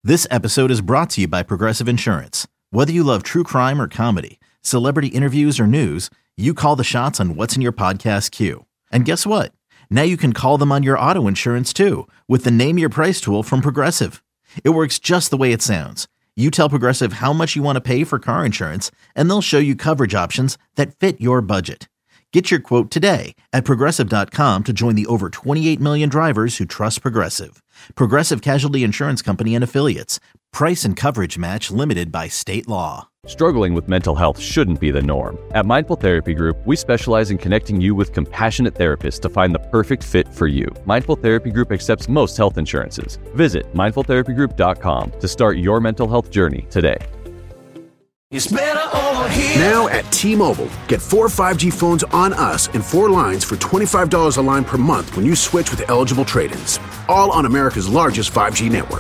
This episode is brought to you by Progressive Insurance. Whether you love true crime or comedy, celebrity interviews or news, you call the shots on what's in your podcast queue. And guess what? Now you can call them on your auto insurance too with the Name Your Price tool from Progressive. It works just the way it sounds. You tell Progressive how much you want to pay for car insurance, and they'll show you coverage options that fit your budget. Get your quote today at Progressive.com to join the over 28 million drivers who trust Progressive. Progressive Casualty Insurance Company and Affiliates. Price and coverage match limited by state law. Struggling with mental health shouldn't be the norm. At Mindful Therapy Group, we specialize in connecting you with compassionate therapists to find the perfect fit for you. Mindful Therapy Group accepts most health insurances. Visit mindfultherapygroup.com to start your mental health journey today. It's better over here. Now at T-Mobile, get 4 5G phones on us and 4 lines for $25 a line per month when you switch with eligible trade-ins. All on America's largest 5G network.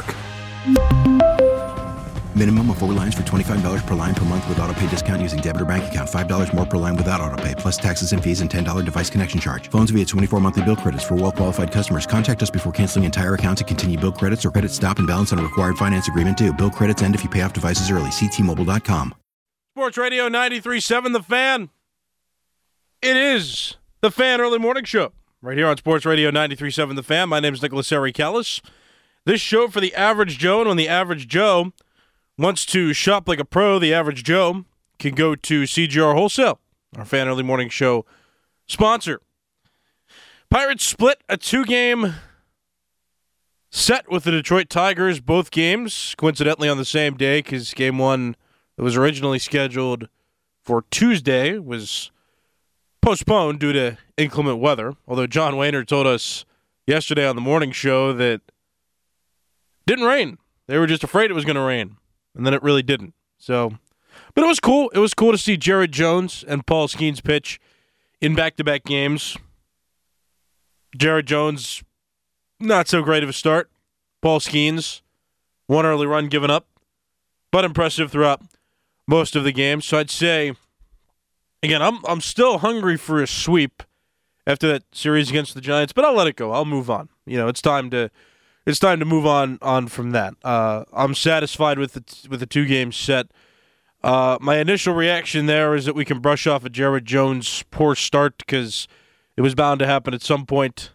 Minimum of 4 lines for $25 per line per month with autopay discount using debit or bank account. $5 more per line without autopay, plus taxes and fees and $10 device connection charge. Phones via 24 monthly bill credits for well-qualified customers. Contact us before canceling entire account to continue bill credits or credit stop and balance on a required finance agreement due. Bill credits end if you pay off devices early. See T-Mobile.com. Sports Radio 93.7 The Fan. It is The Fan Early Morning Show right here on Sports Radio 93.7 The Fan. My name is Nicholas Arikellis. This show for the average Joe, and when the average Joe wants to shop like a pro, the average Joe can go to CGR Wholesale, our Fan Early Morning Show sponsor. Pirates split a 2-game set with the Detroit Tigers, both games coincidentally on the same day because game one that was originally scheduled for Tuesday was postponed due to inclement weather, although John Wayner told us yesterday on the morning show that it didn't rain. They were just afraid it was going to rain. And then it really didn't. So, but it was cool. It was cool to see Jared Jones and Paul Skeens pitch in back-to-back games. Jared Jones, not so great of a start. Paul Skeens, 1 early run given up, but impressive throughout most of the game. So I'd say, again, I'm still hungry for a sweep after that series against the Giants, but I'll let it go. I'll move on. You know, it's time to move on from that. I'm satisfied with the 2-game set. My initial reaction there is that we can brush off a Jared Jones' poor start because it was bound to happen at some point.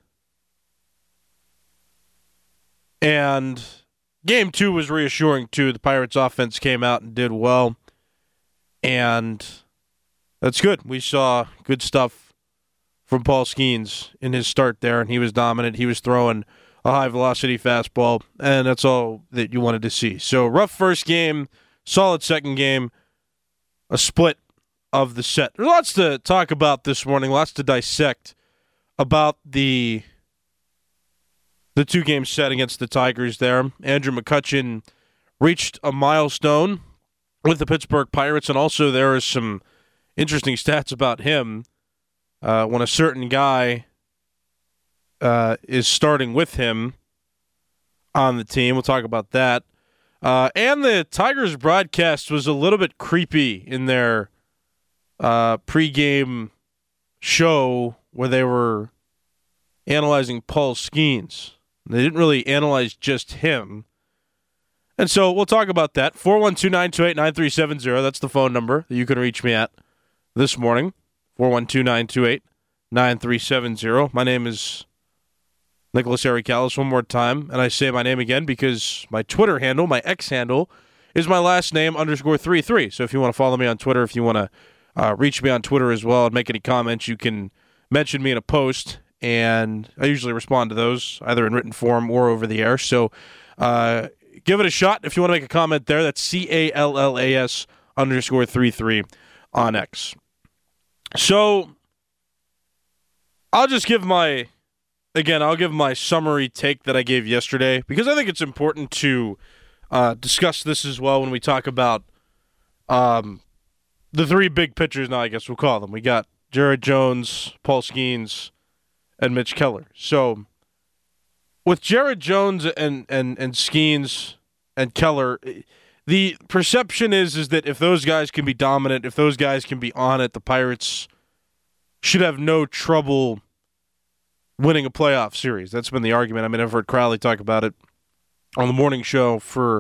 And game 2 was reassuring, too. The Pirates' offense came out and did well. And that's good. We saw good stuff from Paul Skeens in his start there, and he was dominant. He was throwing a high-velocity fastball, and that's all that you wanted to see. So, rough first game, solid second game, a split of the set. There's lots to talk about this morning, lots to dissect about the 2-game set against the Tigers there. Andrew McCutchen reached a milestone with the Pittsburgh Pirates, and also there are some interesting stats about him when a certain guy is starting with him on the team. We'll talk about that. And the Tigers broadcast was a little bit creepy in their pregame show where they were analyzing Paul Skeens. They didn't really analyze just him. And so we'll talk about that. 412-928-9370. That's the phone number that you can reach me at this morning. 412-928-9370. My name is Nicholas Arikellis, one more time, and I say my name again because my Twitter handle, my X handle, is my last name _33. So if you want to follow me on Twitter, if you want to reach me on Twitter as well and make any comments, you can mention me in a post, and I usually respond to those either in written form or over the air. So give it a shot if you want to make a comment there. That's CALLAS _33 on X. So I'll just give my summary take that I gave yesterday because I think it's important to discuss this as well when we talk about the 3 big pitchers now, I guess we'll call them. We got Jared Jones, Paul Skeens, and Mitch Keller. So with Jared Jones and Skeens and Keller, the perception is that if those guys can be dominant, if those guys can be on it, the Pirates should have no trouble winning a playoff series. That's been the argument. I mean, I've heard Crowley talk about it on the morning show for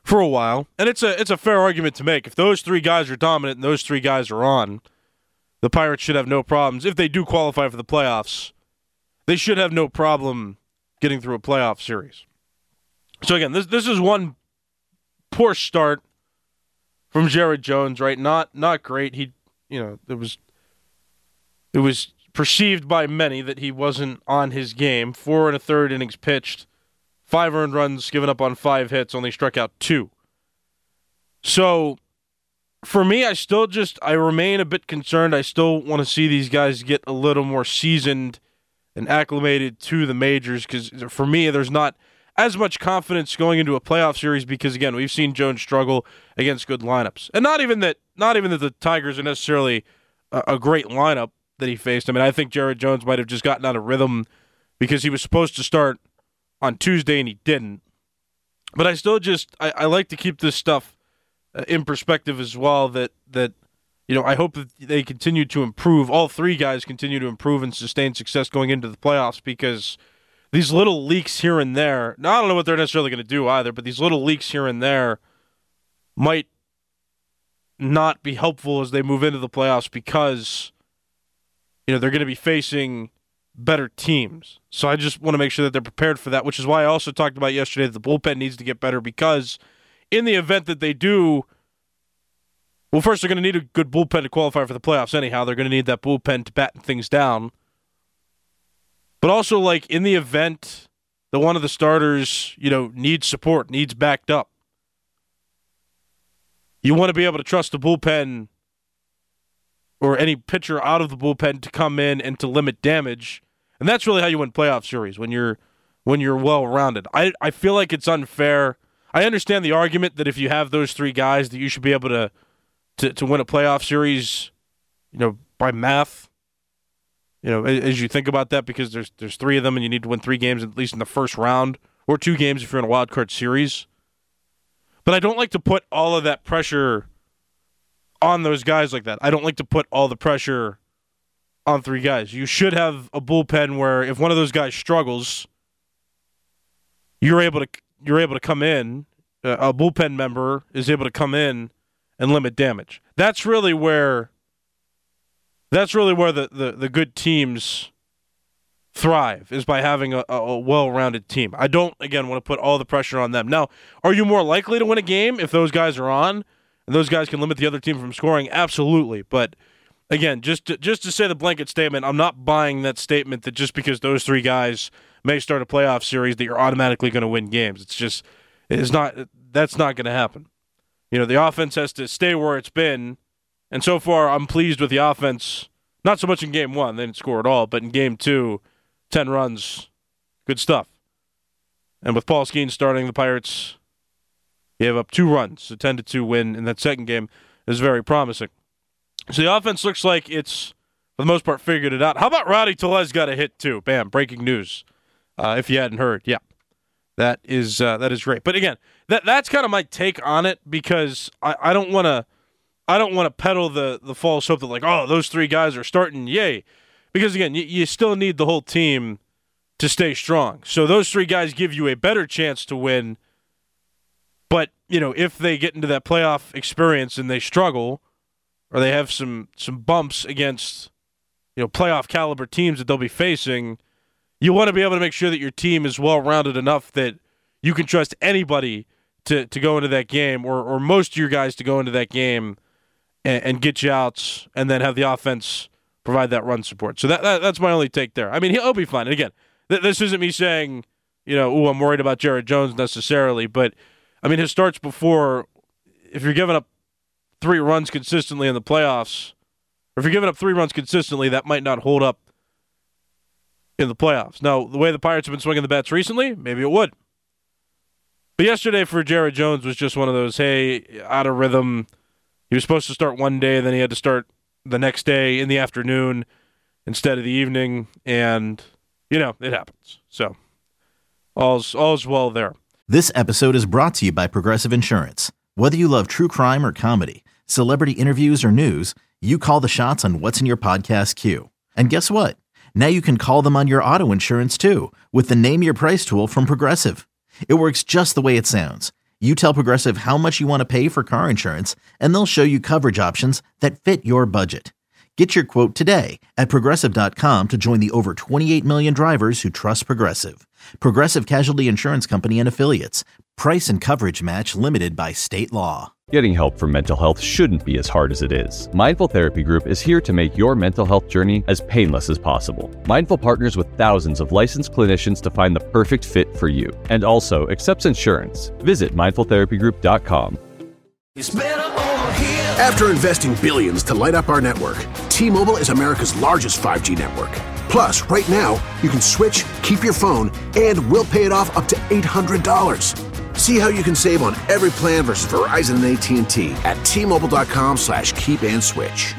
for a while. And it's a fair argument to make. If those three guys are dominant and those three guys are on, the Pirates should have no problems. If they do qualify for the playoffs, they should have no problem getting through a playoff series. So again, this is one poor start from Jared Jones, right? Not great. It was perceived by many that he wasn't on his game. 4 1/3 innings pitched, 5 earned runs given up on 5 hits, only struck out 2. So for me, I remain a bit concerned. I still want to see these guys get a little more seasoned and acclimated to the majors, because for me, there's not as much confidence going into a playoff series because, again, we've seen Jones struggle against good lineups. And not even that the Tigers are necessarily a great lineup that he faced. I mean, I think Jared Jones might have just gotten out of rhythm because he was supposed to start on Tuesday and he didn't. But I still I like to keep this stuff in perspective as well, that I hope that they continue to improve. All three guys continue to improve and sustain success going into the playoffs, because these little leaks here and there, now I don't know what they're necessarily going to do either, but these little leaks here and there might not be helpful as they move into the playoffs, because they're going to be facing better teams. So I just want to make sure that they're prepared for that, which is why I also talked about yesterday that the bullpen needs to get better, because in the event that they do, well, first they're going to need a good bullpen to qualify for the playoffs anyhow. They're going to need that bullpen to batten things down. But also, like, in the event that one of the starters, needs support, needs backed up, you want to be able to trust the bullpen or any pitcher out of the bullpen to come in and to limit damage. And that's really how you win playoff series, when you're well-rounded. I feel like it's unfair. I understand the argument that if you have those three guys that you should be able to win a playoff series, by math, as you think about that, because there's three of them and you need to win 3 games at least in the first round, or 2 games if you're in a wild card series. But I don't like to put all of that pressure on those guys like that. I don't like to put all the pressure on 3 guys. You should have a bullpen where if one of those guys struggles, you're able to come in, a bullpen member is able to come in and limit damage. That's really where the good teams thrive, is by having a well-rounded team. I don't, again, want to put all the pressure on them. Now, are you more likely to win a game if those guys are on and those guys can limit the other team from scoring? Absolutely. But again, just to say the blanket statement, I'm not buying that statement that just because those 3 guys may start a playoff series that you're automatically going to win games. That's not going to happen. The offense has to stay where it's been, and so far I'm pleased with the offense. Not so much in Game 1, they didn't score at all, but in Game 2, 10 runs, good stuff. And with Paul Skeens starting, the Pirates gave up 2 runs, a 10-2 win in that second game is very promising. So the offense looks like it's, for the most part, figured it out. How about Rowdy Tellez got a hit too? Bam, breaking news. If you hadn't heard, yeah. That is great. But again, that's kind of my take on it, because I don't want to peddle the false hope that, like, oh, those 3 guys are starting, yay. Because again, you still need the whole team to stay strong. So those 3 guys give you a better chance to win. But if they get into that playoff experience and they struggle, or they have some bumps against playoff caliber teams that they'll be facing, you want to be able to make sure that your team is well-rounded enough that you can trust anybody to go into that game, or most of your guys to go into that game and get you outs, and then have the offense provide that run support. So that's my only take there. I mean, he'll be fine. And again, this isn't me saying, I'm worried about Jared Jones necessarily, but I mean, his starts before, if you're giving up 3 runs consistently in the playoffs, or if you're giving up 3 runs consistently, that might not hold up in the playoffs. Now, the way the Pirates have been swinging the bats recently, maybe it would. But yesterday for Jared Jones was just one of those, hey, out of rhythm. He was supposed to start one day, then he had to start the next day in the afternoon instead of the evening, and, it happens. So, all's well there. This episode is brought to you by Progressive Insurance. Whether you love true crime or comedy, celebrity interviews or news, you call the shots on what's in your podcast queue. And guess what? Now you can call them on your auto insurance too, with the Name Your Price tool from Progressive. It works just the way it sounds. You tell Progressive how much you want to pay for car insurance, and they'll show you coverage options that fit your budget. Get your quote today at Progressive.com to join the over 28 million drivers who trust Progressive. Progressive Casualty Insurance Company and Affiliates. Price and coverage match limited by state law. Getting help for mental health shouldn't be as hard as it is. Mindful Therapy Group is here to make your mental health journey as painless as possible. Mindful partners with thousands of licensed clinicians to find the perfect fit for you, and also accepts insurance. Visit mindfultherapygroup.com. It's better over here. After investing billions to light up our network, T-Mobile is America's largest 5G network. Plus, right now, you can switch, keep your phone, and we'll pay it off up to $800. See how you can save on every plan versus Verizon and AT&T at T-Mobile.com/keep-and-switch.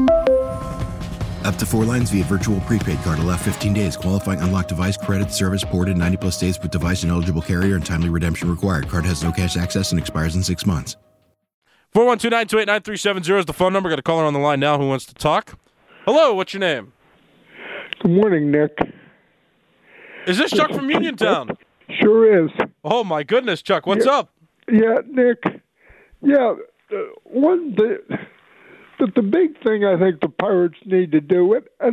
Up to 4 lines via virtual prepaid card. Allow 15 days. Qualifying unlocked device credit service ported 90+ days with device and eligible carrier and timely redemption required. Card has no cash access and expires in 6 months. 412-928-9370 is the phone number. Got a caller on the line now who wants to talk. Hello, what's your name? Good morning, Nick. Is this Chuck from Uniontown? Sure is. Oh, my goodness, Chuck. What's up? Yeah, Nick. Yeah, the big thing I think the Pirates need to do, and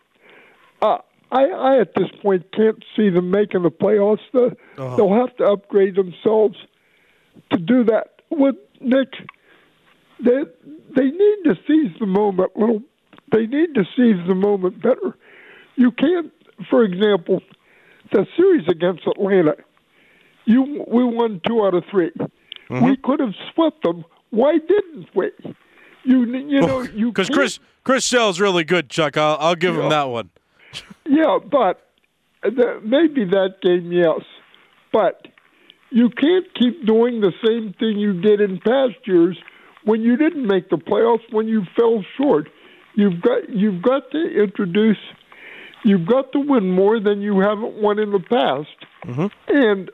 I at this point can't see them making the playoffs. They'll have to upgrade themselves to do that. With Nick, they need to seize the moment. They need to seize the moment better. You can't, for example, the series against Atlanta, we won 2 out of 3. Mm-hmm. We could have swept them. Why didn't we? You know, because Chris Sale's really good, Chuck. I'll give him that one. Yeah, but maybe that game, yes. But you can't keep doing the same thing you did in past years when you didn't make the playoffs, when you fell short. You've got to introduce. You've got to win more than you haven't won in the past. Mm-hmm. And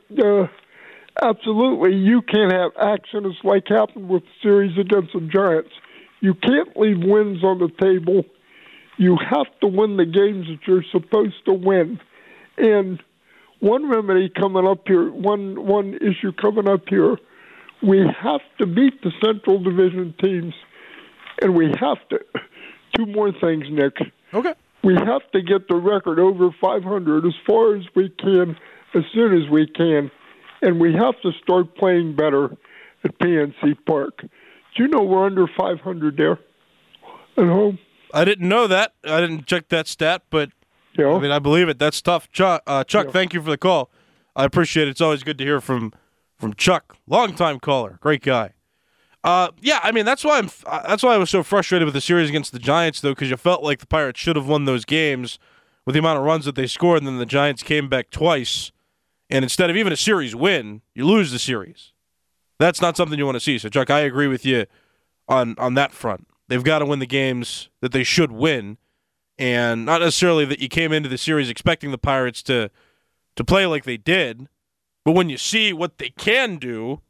absolutely, you can't have accidents like happened with the series against the Giants. You can't leave wins on the table. You have to win the games that you're supposed to win. And one remedy coming up here, one issue coming up here, we have to beat the Central Division teams, and we have to. 2 more things, Nick. Okay. We have to get the record over 500 as far as we can, as soon as we can, and we have to start playing better at PNC Park. Do you know we're under 500 there at home? I didn't know that. I didn't check that stat, but yeah. I mean, I believe it. That's tough. Chuck, Thank you for the call. I appreciate it. It's always good to hear from Chuck, longtime caller, great guy. Yeah, I mean that's why I was so frustrated with the series against the Giants, though, because you felt like the Pirates should have won those games with the amount of runs that they scored, and then the Giants came back twice, and instead of even a series win, you lose the series. That's not something you want to see. So, Chuck, I agree with you on that front. They've got to win the games that they should win, and not necessarily that you came into the series expecting the Pirates to play like they did, but when you see what they can do,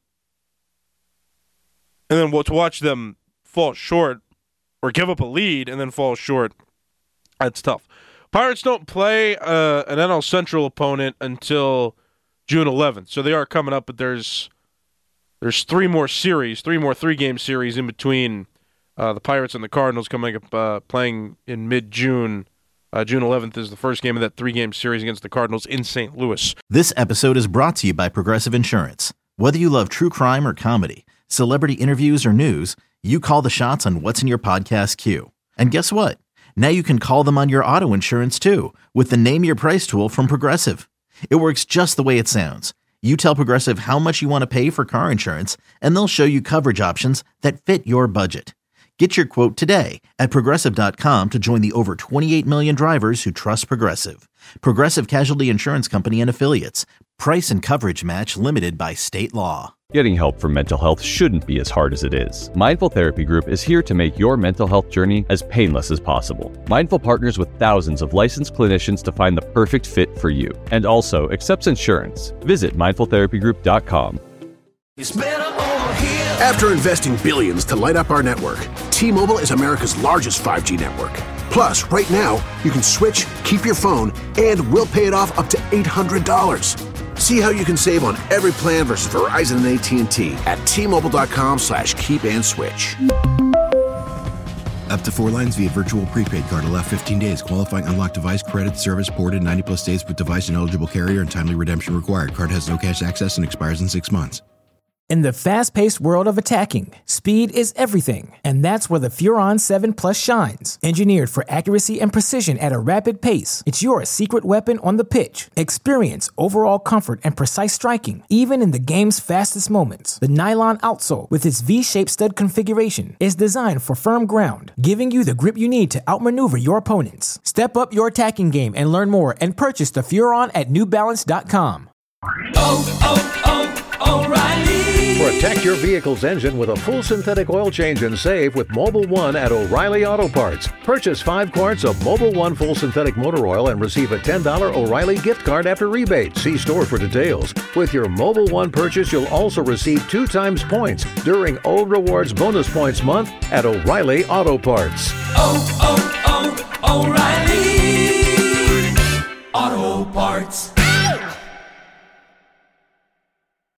and then to watch them fall short or give up a lead and then fall short, that's tough. Pirates don't play an NL Central opponent until June 11th, so they are coming up, but there's 3 more 3-game series in between the Pirates and the Cardinals coming up, playing in mid-June. June 11th is the first game of that 3-game series against the Cardinals in St. Louis. This episode is brought to you by Progressive Insurance. Whether you love true crime or comedy, celebrity interviews or news, you call the shots on what's in your podcast queue. And guess what? Now you can call them on your auto insurance too with the Name Your Price tool from Progressive. It works just the way it sounds. You tell Progressive how much you want to pay for car insurance, and they'll show you coverage options that fit your budget. Get your quote today at Progressive.com to join the over 28 million drivers who trust Progressive. Progressive Casualty Insurance Company and Affiliates. Price and coverage match limited by state law. Getting help for mental health shouldn't be as hard as it is. Mindful Therapy Group is here to make your mental health journey as painless as possible. Mindful partners with thousands of licensed clinicians to find the perfect fit for you, and also accepts insurance. Visit mindfultherapygroup.com. It's better over here. After investing billions to light up our network, T-Mobile is America's largest 5G network. Plus, right now, you can switch, keep your phone, and we'll pay it off up to $800. See how you can save on every plan versus Verizon and AT&T at T-Mobile.com/keep-and-switch. Up to 4 lines via virtual prepaid card. Allow 15 days. Qualifying unlocked device credit service ported 90-plus days with device and eligible carrier and timely redemption required. Card has no cash access and expires in 6 months. In the fast-paced world of attacking, speed is everything, and that's where the Furon 7 Plus shines. Engineered for accuracy and precision at a rapid pace, it's your secret weapon on the pitch. Experience overall comfort and precise striking, even in the game's fastest moments. The nylon outsole, with its V-shaped stud configuration, is designed for firm ground, giving you the grip you need to outmaneuver your opponents. Step up your attacking game and learn more and purchase the Furon at NewBalance.com. O'Reilly. Protect your vehicle's engine with a full synthetic oil change and save with Mobil 1 at O'Reilly Auto Parts. Purchase 5 quarts of Mobil 1 full synthetic motor oil and receive a $10 O'Reilly gift card after rebate. See store for details. With your Mobil 1 purchase, you'll also receive 2 times points during O Rewards Bonus Points Month at O'Reilly Auto Parts. O'Reilly Auto Parts.